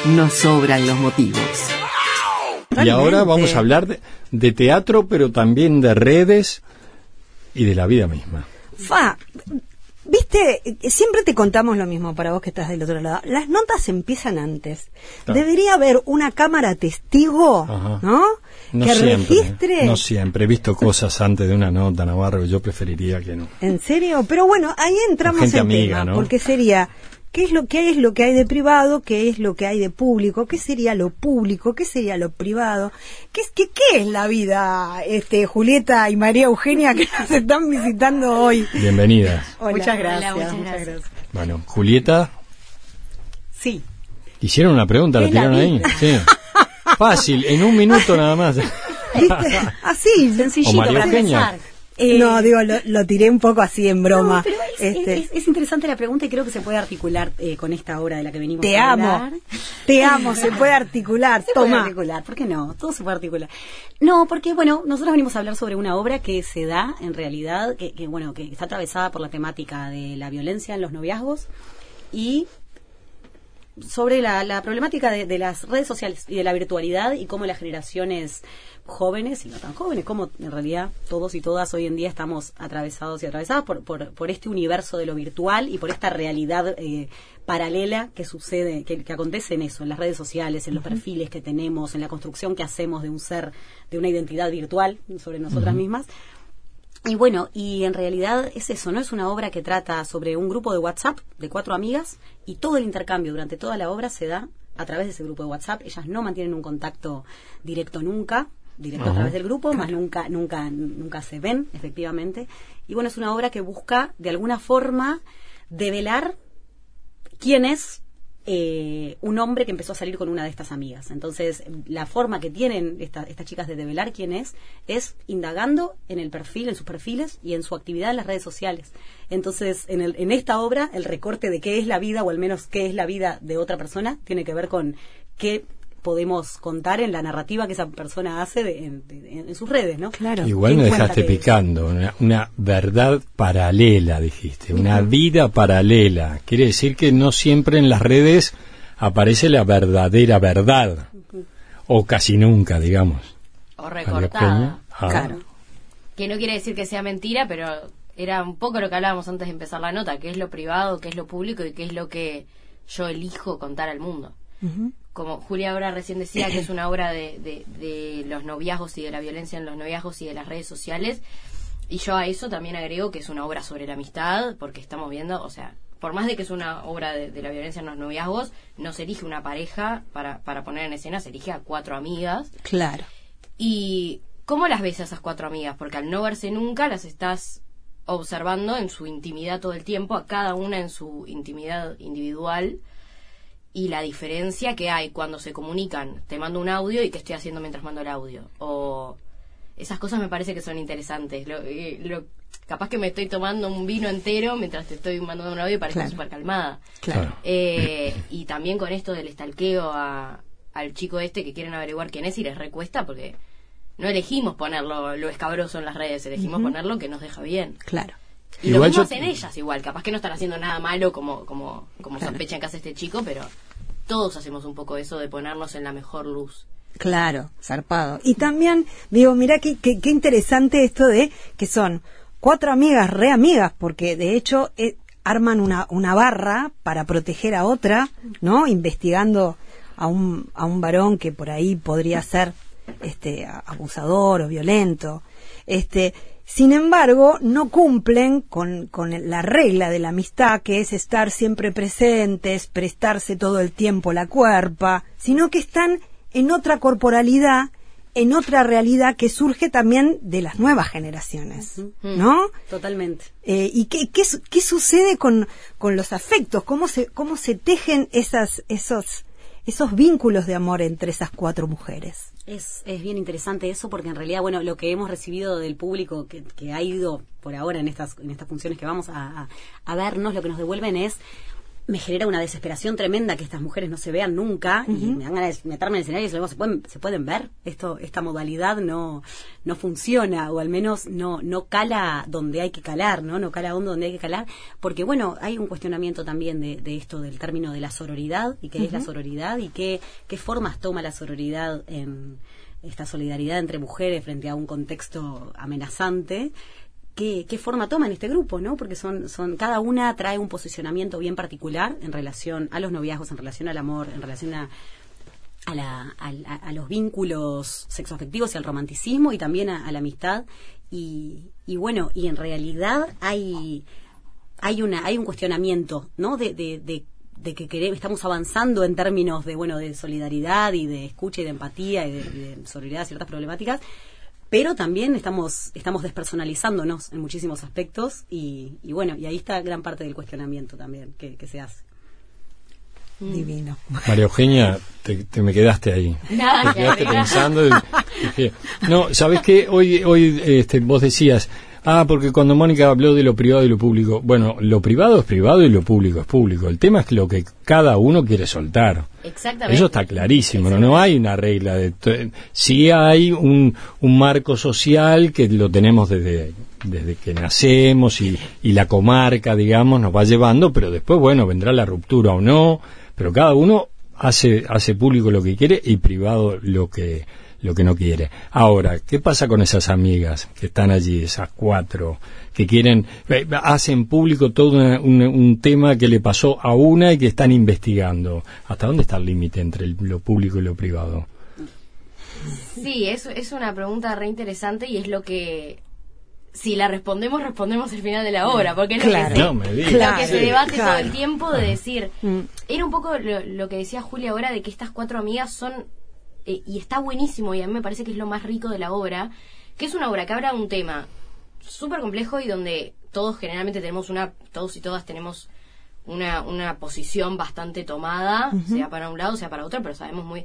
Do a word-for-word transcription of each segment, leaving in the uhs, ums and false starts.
nos sobran los motivos. Y ahora vamos a hablar de, de teatro, pero también de redes y de la vida misma. Fa, viste, siempre te contamos lo mismo para vos que estás del otro lado. Las notas empiezan antes. Claro. Debería haber una cámara testigo, Ajá. ¿no? No que siempre, registre. No siempre. He visto cosas antes de una nota, Navarro, yo preferiría que no. ¿En serio? Pero bueno, ahí entramos en amiga, tema, ¿no? Porque sería... ¿Qué es lo que es lo que hay de privado? ¿Qué es lo que hay de público? ¿Qué sería lo público? ¿Qué sería lo privado? ¿Qué es qué, qué es la vida, este Julieta y María Eugenia que nos están visitando hoy? Bienvenidas. Hola. Muchas gracias. Hola, muchas muchas gracias. gracias. Bueno, Julieta. Sí. Hicieron una pregunta, la tiraron ahí. Sí. Fácil, en un minuto nada más. ¿Viste? Así, sencillito María para Eugenia. empezar. Eh, no, digo, lo, lo tiré un poco así en broma. No, pero es, este. es, es interesante la pregunta y creo que se puede articular eh, con esta obra de la que venimos te a amo, hablar. Te amo, se puede articular, se toma. puede articular, ¿por qué no? Todo se puede articular. No, porque, bueno, nosotros venimos a hablar sobre una obra que se da, en realidad, que, que bueno, que está atravesada por la temática de la violencia en los noviazgos y sobre la, la problemática de, de las redes sociales y de la virtualidad y cómo las generaciones jóvenes y no tan jóvenes, como en realidad todos y todas hoy en día estamos atravesados y atravesadas por, por, por este universo de lo virtual y por esta realidad eh, paralela que sucede, que, que acontece en eso, en las redes sociales, en los uh-huh. perfiles que tenemos, en la construcción que hacemos de un ser, de una identidad virtual sobre nosotras uh-huh. mismas. Y bueno, y en realidad es eso, ¿no? Es una obra que trata sobre un grupo de WhatsApp de cuatro amigas y todo el intercambio durante toda la obra se da a través de ese grupo de WhatsApp. Ellas no mantienen un contacto directo nunca, directo uh-huh. a través del grupo, claro. más nunca, nunca, nunca se ven, efectivamente. Y bueno, es una obra que busca, de alguna forma, develar quién es eh, un hombre que empezó a salir con una de estas amigas. Entonces, la forma que tienen esta, estas chicas de develar quién es, es indagando en el perfil, en sus perfiles y en su actividad en las redes sociales. Entonces, en, el, en esta obra, el recorte de qué es la vida, o al menos qué es la vida de otra persona, tiene que ver con qué podemos contar en la narrativa que esa persona hace de, en, de, en sus redes, ¿no? Claro. Igual me dejaste picando, una, una verdad paralela, dijiste, una uh-huh. vida paralela. Quiere decir que no siempre en las redes aparece la verdadera verdad, uh-huh. o casi nunca, digamos. O recortada. Ah. Claro. Que no quiere decir que sea mentira, pero era un poco lo que hablábamos antes de empezar la nota, qué es lo privado, qué es lo público y qué es lo que yo elijo contar al mundo. Uh-huh. Como Julia ahora recién decía que es una obra de, de, de los noviazgos y de la violencia en los noviazgos y de las redes sociales, y yo a eso también agrego que es una obra sobre la amistad, porque estamos viendo, o sea, por más de que es una obra de, de la violencia en los noviazgos, no se elige una pareja para, para poner en escena, se elige a cuatro amigas. Claro. Y ¿cómo las ves a esas cuatro amigas? Porque al no verse nunca las estás observando en su intimidad todo el tiempo, a cada una en su intimidad individual. Y la diferencia que hay cuando se comunican, te mando un audio y qué estoy haciendo mientras mando el audio, o esas cosas me parece que son interesantes. Lo, lo, capaz que me estoy tomando un vino entero mientras te estoy mandando un audio y parezco claro. súper calmada. Claro. Eh, y también con esto del stalkeo a, al chico este que quieren averiguar quién es y les recuesta, porque no elegimos ponerlo lo escabroso en las redes, elegimos uh-huh. ponerlo que nos deja bien. Claro. Y igual lo mismo hacen ellas igual, capaz que no están haciendo nada malo como como como claro. sospechan que hace este chico, pero todos hacemos un poco eso de ponernos en la mejor luz. Claro, zarpado. Y también, digo, mirá qué, qué, qué interesante esto de que son cuatro amigas, re amigas, porque de hecho eh, arman una, una barra para proteger a otra, ¿no? Investigando a un, a un varón que por ahí podría ser este abusador o violento. Este... Sin embargo, no cumplen con, con la regla de la amistad, que es estar siempre presentes, prestarse todo el tiempo la cuerpa, sino que están en otra corporalidad, en otra realidad que surge también de las nuevas generaciones, uh-huh. ¿no? Totalmente. Eh, ¿Y qué, qué, qué sucede con, con los afectos? ¿Cómo se, cómo se tejen esas, esos, esos vínculos de amor entre esas cuatro mujeres? Es, es bien interesante eso, porque en realidad, bueno, lo que hemos recibido del público que, que ha ido por ahora en estas en estas funciones que vamos a, a, a vernos, lo que nos devuelven es me genera una desesperación tremenda que estas mujeres no se vean nunca, uh-huh. y me dan ganas de meterme en el escenario y luego se pueden, se pueden ver. Esto, esta modalidad no, no funciona, o al menos no, no cala donde hay que calar, ¿no? No cala hondo donde hay que calar, porque bueno, hay un cuestionamiento también de, de esto del término de la sororidad, y qué uh-huh. es la sororidad, y qué, qué formas toma la sororidad en esta solidaridad entre mujeres frente a un contexto amenazante. ¿Qué, qué forma toma en este grupo, ¿no? Porque son, son, cada una trae un posicionamiento bien particular en relación a los noviazgos, en relación al amor, en relación a, a, la, a, a los vínculos sexoafectivos y al romanticismo, y también a, a la amistad. Y, y bueno, y en realidad hay, hay una, hay un cuestionamiento, ¿no? De, de, de, de que queremos, estamos avanzando en términos de, bueno, de solidaridad y de escucha y de empatía y de, de solidaridad a ciertas problemáticas. Pero también estamos estamos despersonalizándonos en muchísimos aspectos y, y bueno, y ahí está gran parte del cuestionamiento también que, que se hace. Divino. María Eugenia, te, te me quedaste ahí. Nada, te quedaste que pensando. Y, dije, no, ¿sabes qué? Hoy, hoy este, vos decías, ah, porque cuando Mónica habló de lo privado y lo público, bueno, lo privado es privado y lo público es público. El tema es lo que cada uno quiere soltar. Exactamente. Eso está clarísimo, ¿no? No hay una regla. de t- Sí hay un, un marco social que lo tenemos desde, desde que nacemos y, y la comarca, digamos, nos va llevando, pero después, bueno, vendrá la ruptura o no, pero cada uno hace, hace público lo que quiere y privado lo que, lo que no quiere. Ahora, ¿qué pasa con esas amigas que están allí, esas cuatro, que quieren, eh, hacen público todo una, un, un tema que le pasó a una y que están investigando? ¿Hasta dónde está el límite entre el, lo público y lo privado? Sí, es, es una pregunta re interesante y es lo que, si la respondemos, respondemos el final de la obra, porque es Claro. lo que se, No me digas. lo Claro, que se sí, debate claro. todo el tiempo de decir, Mm. era un poco lo, lo que decía Julia ahora, de que estas cuatro amigas son, eh, y está buenísimo, y a mí me parece que es lo más rico de la obra, que es una obra que habla de un tema súper complejo y donde todos generalmente tenemos una, todos y todas tenemos una, una posición bastante tomada, uh-huh. sea para un lado, sea para otro, pero sabemos muy...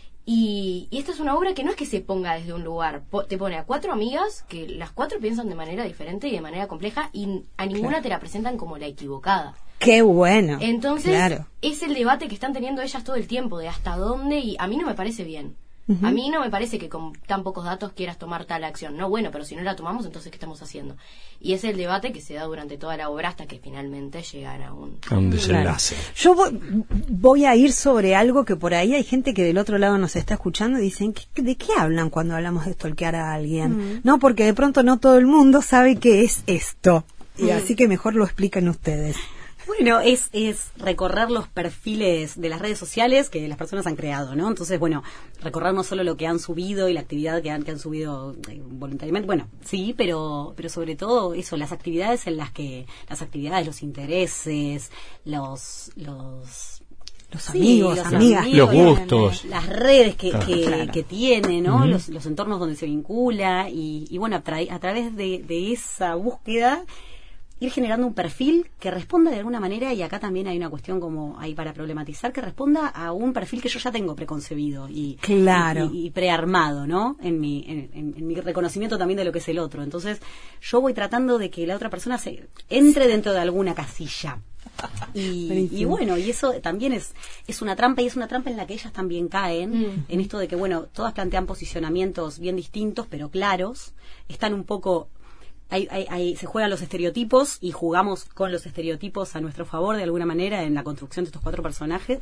Y, y esta es una obra que no es que se ponga desde un lugar, po- te pone a cuatro amigas que las cuatro piensan de manera diferente y de manera compleja y a ninguna Claro. te la presentan como la equivocada. Qué bueno. Entonces, Claro. es el debate que están teniendo ellas todo el tiempo, de hasta dónde, y a mí no me parece bien. Ujú. A mí no me parece que con tan pocos datos quieras tomar tal acción. No, bueno, pero si no la tomamos, entonces ¿qué estamos haciendo? Y es el debate que se da durante toda la obra hasta que finalmente llegan a un... A un desenlace. Claro. Yo voy, voy a ir sobre algo que por ahí hay gente que del otro lado nos está escuchando y dicen, ¿qué- ¿de qué hablan cuando hablamos de stalkear a alguien? Mm. No, porque de pronto no todo el mundo sabe qué es esto. Y Mm. así que mejor lo explican ustedes. Bueno, es, es recorrer los perfiles de las redes sociales que las personas han creado, ¿no? Entonces, bueno, recorrer no solo lo que han subido y la actividad que han, que han subido eh, voluntariamente, bueno, sí, pero, pero sobre todo eso, las actividades en las que, las actividades, los intereses, los, los Los Sí, amigos, los amigas. Los gustos. las redes que, Ah. que, Claro. que tiene, ¿no? Ujú. los, los entornos donde se vincula y, y bueno, a, tra- a través de, de esa búsqueda ir generando un perfil que responda de alguna manera, y acá también hay una cuestión como ahí para problematizar, que responda a un perfil que yo ya tengo preconcebido y, Claro. y, y prearmado, ¿no? En mi, en, en- en mi reconocimiento también de lo que es el otro. Entonces yo voy tratando de que la otra persona se entre dentro de alguna casilla. Y, Buenísimo. y bueno, y eso también es, es una trampa, y es una trampa en la que ellas también caen, Mm. en esto de que, bueno, todas plantean posicionamientos bien distintos, pero claros, están un poco... Hay, hay, hay- se juegan los estereotipos y jugamos con los estereotipos a nuestro favor de alguna manera en la construcción de estos cuatro personajes.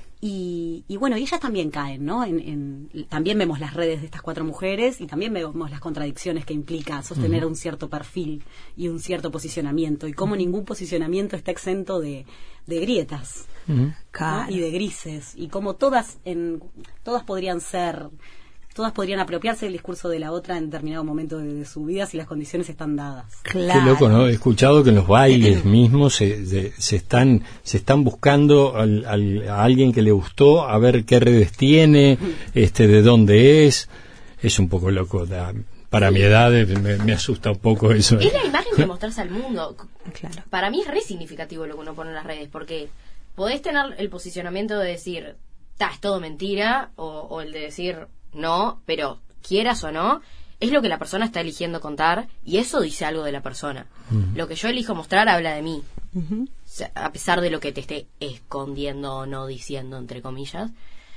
Y, y bueno, y ellas también caen, ¿no? En, en- también vemos las redes de estas cuatro mujeres y también vemos las contradicciones que implica sostener un cierto perfil y un cierto posicionamiento, y cómo ningún posicionamiento está exento de, de grietas, Ujú. ¿no? Claro. Y de grises, y como todas en todas podrían ser todas podrían apropiarse del discurso de la otra en determinado momento de, de su vida si las condiciones están dadas. Claro. Qué loco, ¿no? He escuchado que en los bailes mismos se, se, se están se están buscando al, al- a alguien que le gustó, a ver qué redes tiene, este, de dónde es. Es un poco loco. da- Para mi edad eh, me, me asusta un poco eso. Es la imagen que mostrás al mundo. Claro. Para mí es re significativo lo que uno pone en las redes, porque podés tener el posicionamiento de decir, ta, es todo mentira, o, o el de decir, no, pero quieras o no, es lo que la persona está eligiendo contar, y eso dice algo de la persona. Lo que yo elijo mostrar habla de mí. Ujú. sea, a pesar de lo que te esté escondiendo o no diciendo, entre comillas.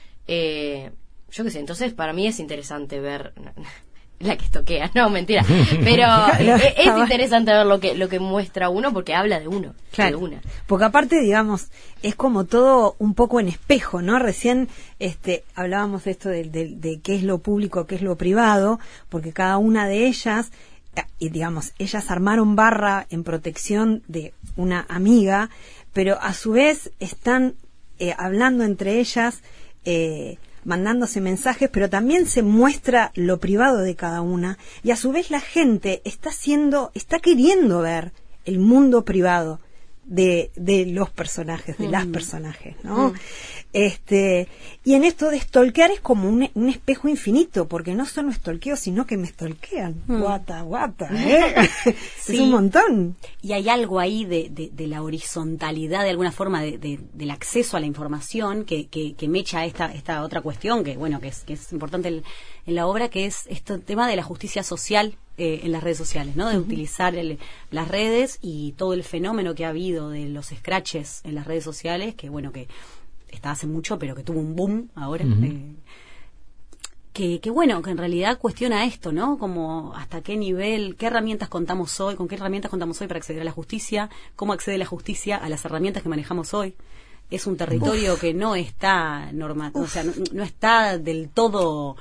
Eh, yo qué sé, entonces para mí es interesante ver... La que estoquea, no, mentira. Pero es, es interesante ver lo que lo que muestra uno porque habla de uno, claro, de una. Porque aparte, digamos, es como todo un poco en espejo, ¿no? Recién este hablábamos de esto de, de, de qué es lo público, qué es lo privado, porque cada una de ellas, y digamos, ellas armaron barra en protección de una amiga, pero a su vez están eh, hablando entre ellas, eh, mandándose mensajes, pero también se muestra lo privado de cada una, y a su vez la gente está haciendo, está queriendo ver el mundo privado de, de los personajes, de mm. las personajes, ¿no? Mm. Este, y en esto de stalkear es como un, un espejo infinito, porque no solo stalkeo, sino que me stalkean. Mm. Guata, guata, ¿eh? Sí. Es un montón. Y hay algo ahí de, de, de la horizontalidad, de alguna forma, de, de, del acceso a la información que, que, que mecha esta, esta otra cuestión, que bueno, que es, que es importante el, en la obra, que es este tema de la justicia social eh, en las redes sociales, ¿no? De uh-huh. utilizar el, las redes y todo el fenómeno que ha habido de los scratches en las redes sociales, que bueno, que está hace mucho, pero que tuvo un boom ahora. Uh-huh. Eh, que, que bueno, que en realidad cuestiona esto, ¿no? Como hasta qué nivel, qué herramientas contamos hoy, con qué herramientas contamos hoy para acceder a la justicia, cómo accede la justicia a las herramientas que manejamos hoy. Es un territorio Uf. que no está normal, o sea, no, no está del todo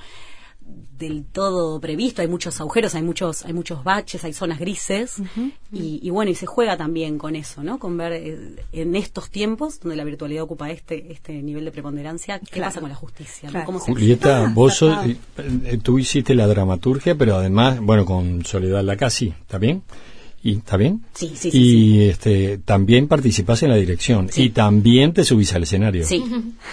del todo previsto, hay muchos agujeros, hay muchos hay muchos baches, hay zonas grises, uh-huh. y, y bueno, y se juega también con eso, ¿no? Con ver eh, en estos tiempos donde la virtualidad ocupa este este nivel de preponderancia, ¿qué claro. pasa con la justicia? Claro. ¿Cómo Julieta, se... vos sos, eh, tú hiciste la dramaturgia, pero además, bueno, con Soledad Lacassi, ¿está bien? ¿Y está bien? Sí, sí, sí. Y sí. este también participás en la dirección sí. y también te subís al escenario. Sí.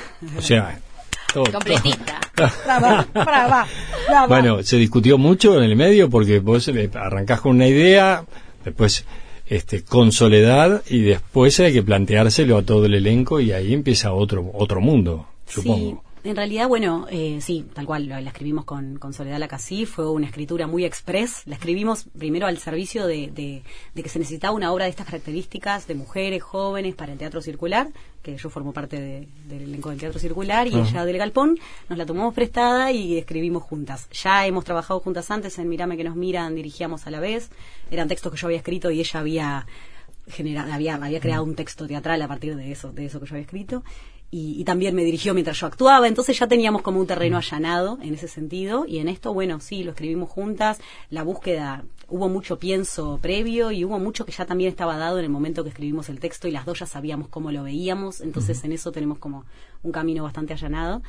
O sea, todo, completista. Brava, brava, brava. Bueno, se discutió mucho en el medio porque vos arrancás con una idea, después este con Soledad y después hay que planteárselo a todo el elenco y ahí empieza otro otro mundo, supongo. Sí. En realidad, bueno, eh, sí, tal cual, la escribimos con, con Soledad Lacassi, fue una escritura muy express, la escribimos primero al servicio de, de, de que se necesitaba una obra de estas características, de mujeres jóvenes para el Teatro Circular, que yo formo parte de, del elenco del Teatro Circular, y uh-huh. ella del Galpón, nos la tomamos prestada y escribimos juntas. Ya hemos trabajado juntas antes en Mírame que nos miran, dirigíamos a la vez, eran textos que yo había escrito y ella había generado, había, había creado un texto teatral a partir de eso, de eso que yo había escrito. Y, y también me dirigió mientras yo actuaba, entonces ya teníamos como un terreno allanado en ese sentido, y en esto, bueno, sí, lo escribimos juntas, la búsqueda, hubo mucho pienso previo y hubo mucho que ya también estaba dado en el momento que escribimos el texto y las dos ya sabíamos cómo lo veíamos, entonces uh-huh. en eso tenemos como un camino bastante allanado,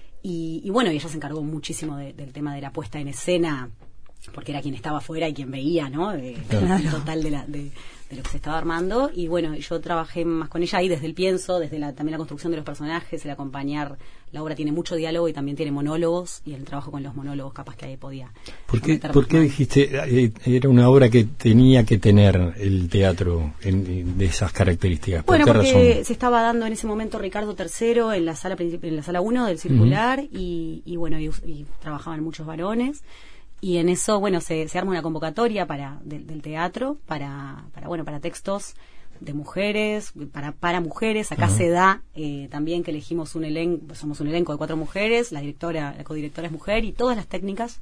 y, y bueno, y ella se encargó muchísimo de, del tema de la puesta en escena, porque era quien estaba afuera y quien veía, ¿no? De, claro. Total de la... De, de lo que se estaba armando, y bueno, yo trabajé más con ella ahí desde el pienso, desde la, también la construcción de los personajes, el acompañar, la obra tiene mucho diálogo y también tiene monólogos, y el trabajo con los monólogos capaz que ahí podía. ¿Por qué, ¿por qué dijiste, era una obra que tenía que tener el teatro en, de esas características? ¿Por bueno, qué porque razón? Se estaba dando en ese momento Ricardo tercero en la sala en la sala uno del Circular, uh-huh. y, y bueno, y, y trabajaban muchos varones. Y en eso, bueno, se, se arma una convocatoria para del, del teatro para, para bueno para textos de mujeres, para para mujeres. Acá uh-huh. se da eh, también que elegimos un elenco, somos un elenco de cuatro mujeres, la directora, la codirectora es mujer, y todas las técnicas,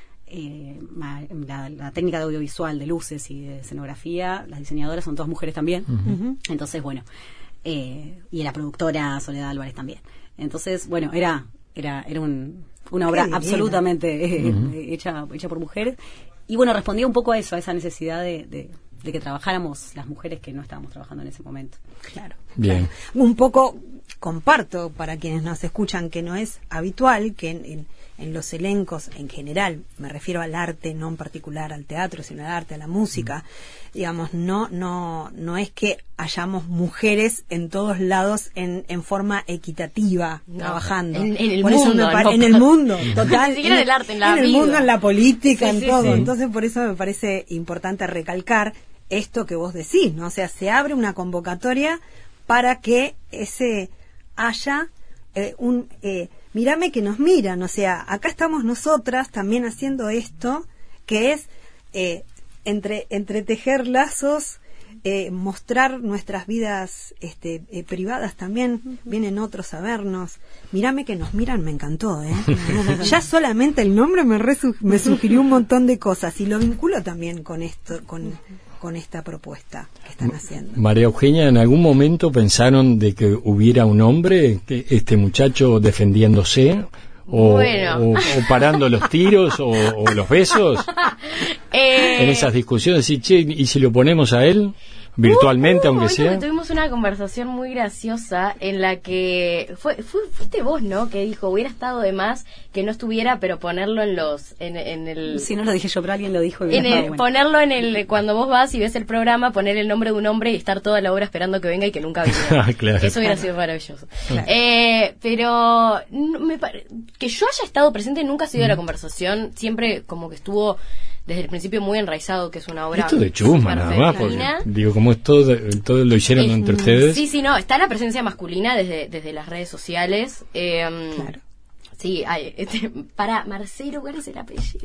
eh, la, la técnica de audiovisual, de luces y de escenografía, las diseñadoras son todas mujeres también. Uh-huh. Uh-huh. Entonces, bueno, eh, y la productora Soledad Álvarez también. Entonces, bueno, era era era un una obra absolutamente eh, uh-huh. hecha hecha por mujeres, y bueno, respondía un poco a eso, a esa necesidad de, de, de que trabajáramos las mujeres que no estábamos trabajando en ese momento. Claro. Bien. Claro. Un poco comparto para quienes nos escuchan que no es habitual que en, en, en los elencos en general, me refiero al arte, no en particular al teatro, sino al arte, a la música, mm. digamos, no no no es que hayamos mujeres en todos lados en, en forma equitativa no, trabajando. En, en el por mundo. Eso me pare- no, en el mundo, total. Ni siquiera en el arte, en la En vida. el mundo, en la política, sí, en sí, todo. Sí. Entonces, por eso me parece importante recalcar esto que vos decís, ¿no? O sea, se abre una convocatoria para que ese haya eh, un... Eh, mírame que nos miran, o sea, acá estamos nosotras también haciendo esto, que es eh, entre entretejer lazos eh, mostrar nuestras vidas este, eh, privadas también. Vienen otros a vernos. Mírame que nos miran, me encantó, ¿eh? Ya solamente el nombre me, resu- me sugirió un montón de cosas y lo vinculo también con esto, con, con esta propuesta que están haciendo. María Eugenia, ¿en algún momento pensaron de que hubiera un hombre, que este muchacho defendiéndose? O, Bueno. o, o parando los tiros o, o los besos Eh, en esas discusiones, y, che, ¿y si lo ponemos a él virtualmente, Uh, aunque hoy sea? Tuvimos una conversación muy graciosa en la que fue, fue fuiste vos, ¿no? Que dijo, hubiera estado de más que no estuviera, pero ponerlo en los en, en el Si no lo dije yo, pero alguien lo dijo. y en estaba el, bueno. ponerlo en el cuando vos vas y ves el programa, poner el nombre de un hombre y estar toda la hora esperando que venga y que nunca viniera. Claro. Eso hubiera sido maravilloso. Eh, pero no, me pare- que yo haya estado presente nunca ha sido la conversación, siempre como que estuvo desde el principio muy enraizado, que es una obra Esto de chusma súper nada más, porque femenina. digo, como es todo, todo lo hicieron Eh, entre ustedes. Sí, sí, no, está la presencia masculina desde, desde las redes sociales. Eh, Claro. Sí, hay, este, para Marcelo, ¿cuál es el apellido?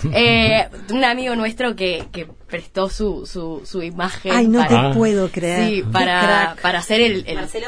Eh, un amigo nuestro que, que prestó su, su, su imagen. Ay, no para, te puedo creer. Sí, Qué para, crack. para hacer el, el Marcelo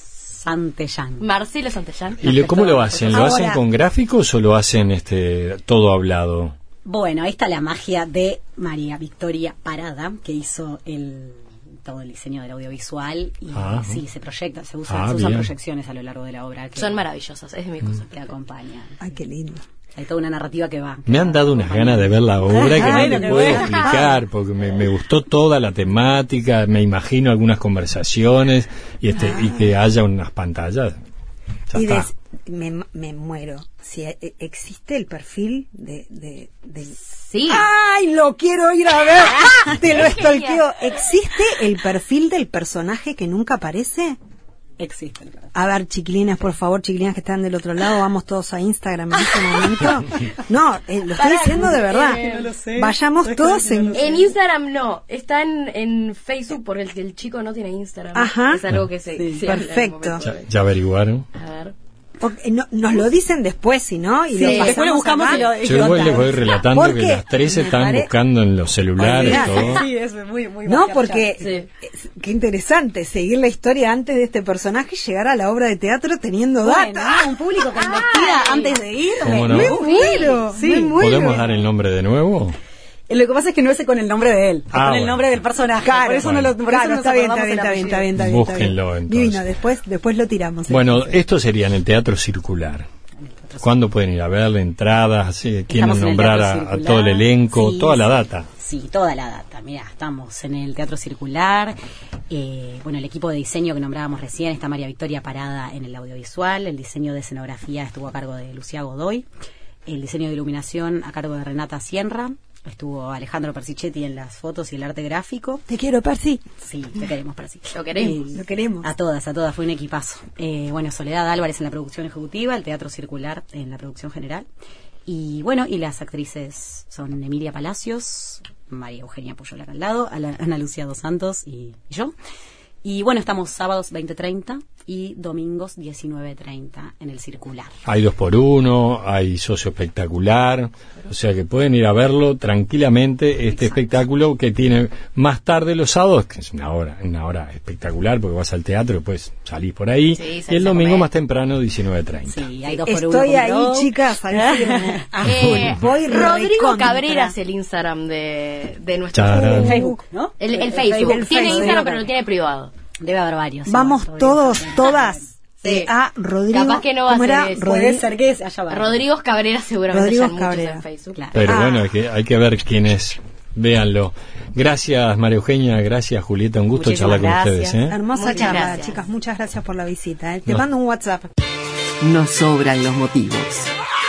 Santellán. Marcelo Santellán. ¿Y le- cómo lo hacen? ¿Lo Ahora- hacen con gráficos o lo hacen este todo hablado? Bueno, ahí está la magia de María Victoria Parada, que hizo el todo el diseño del audiovisual y Ah. sí, se proyecta, se usan, Ah, se usan bien. proyecciones a lo largo de la obra que, Son maravillosas, es de mis cosas. que acompañan. Ay, qué lindo. Hay toda una narrativa que va. Me han dado unas ganas de ver la obra que Ay, no no te te puedo veo. explicar, porque me, me gustó toda la temática, me imagino algunas conversaciones y este y que haya unas pantallas. Ya Y está. des- me, me muero. Si e- existe el perfil de, de, de- Sí. ¡Ay, lo quiero ir a ver! Te lo Es genial. stalkeo. ¿Existe el perfil del personaje que nunca aparece? Existen. A ver, chiquilinas, por favor, chiquilinas que están del otro lado, vamos todos a Instagram en este momento. No, eh, lo estoy Pará, diciendo de verdad. eh, no lo sé. Vayamos Es que todos no en... lo sé. En Instagram no, está en, en Facebook porque el, el chico no tiene Instagram. Ajá. Es algo que se, Sí, se habla en un perfecto. momento. Ya, ya averiguaron. A ver. Ok, no- nos lo dicen después, si no, y Sí, lo después lo pasamos buscamos acá. y lo- y Yo igual les voy contamos. relatando que Porque las tres me están pare- buscando en los celulares Olvidate. todo. Sí, es muy, muy No, maquiavélico. porque Sí. es- qué interesante seguir la historia antes de este personaje y llegar a la obra de teatro teniendo Bueno, data. un público que investiga antes de ir. ¿Cómo me- no? Me Sí. muero, Sí. me muero. ¿Podemos dar el nombre de nuevo? Lo que pasa es que no es con el nombre de él, es Ah, con el bueno. nombre del personaje. Claro, por eso bueno. no lo por Claro, eso nos está bien, está acordamos bien, el está bien, está bien, apellido. está bien, está bien. Búsquenlo, entonces. Divino, después, después lo tiramos. Bueno, esto sería en el Teatro Circular. ¿Cuándo pueden ir a ver? Entradas, sí, quieren Estamos en el nombrar Teatro a, a Circular. todo el elenco, Sí, toda la sí. data. Sí, toda la data. Mira, estamos en el Teatro Circular. Eh, bueno, el equipo de diseño que nombrábamos recién está María Victoria Parada en el audiovisual. El diseño de escenografía estuvo a cargo de Lucía Godoy. El diseño de iluminación a cargo de Renata Sienra. Estuvo Alejandro Persichetti en las fotos y el arte gráfico. Te quiero, Percy. Sí, te queremos, Persi. Lo queremos. Lo queremos. A todas, a todas, fue un equipazo. Eh, bueno, Soledad Álvarez en la producción ejecutiva, el Teatro Circular en la producción general. Y bueno, y las actrices son Emilia Palacios, María Eugenia Puyola acá al lado, Ala- Ana Lucía Dos Santos y, y yo. Y bueno, estamos sábados veinte treinta y domingos diecinueve treinta en el Circular. Hay dos por uno, hay socio espectacular, o sea que pueden ir a verlo tranquilamente, este espectáculo que tiene más tarde los sábados, que es una hora, una hora espectacular porque vas al teatro y después salís por ahí, Sí, y el salís a domingo comer. más temprano, diecinueve treinta. Sí, hay dos por uno. Estoy con ahí, Glow. chicas, al firme. A Eh, full. Voy Rodrigo recontra. Cabrera es el Instagram de, de nuestro Charán. El Facebook, ¿no? El, el Facebook. El Tiene Facebook. Instagram, pero lo tiene privado. Debe haber varios. Vamos igual, todos, Rodrigo. todas Sí. eh, a Rodrigo. Capaz que no va a ¿Cómo ser era? ese. Puede Rodrigo. ser que es allá va. Rodrigo Cabrera seguramente Rodrigo ya muchos Cabrera. en Facebook. Claro. Pero Ah. bueno, hay que, hay que ver quién es, véanlo. Gracias María Eugenia, gracias Julieta, un gusto Muchísimas charlar con gracias. ustedes. ¿eh? Hermosa Muchas charla, gracias. chicas. Muchas gracias por la visita. eh. Te No. mando un WhatsApp. Nos sobran los motivos.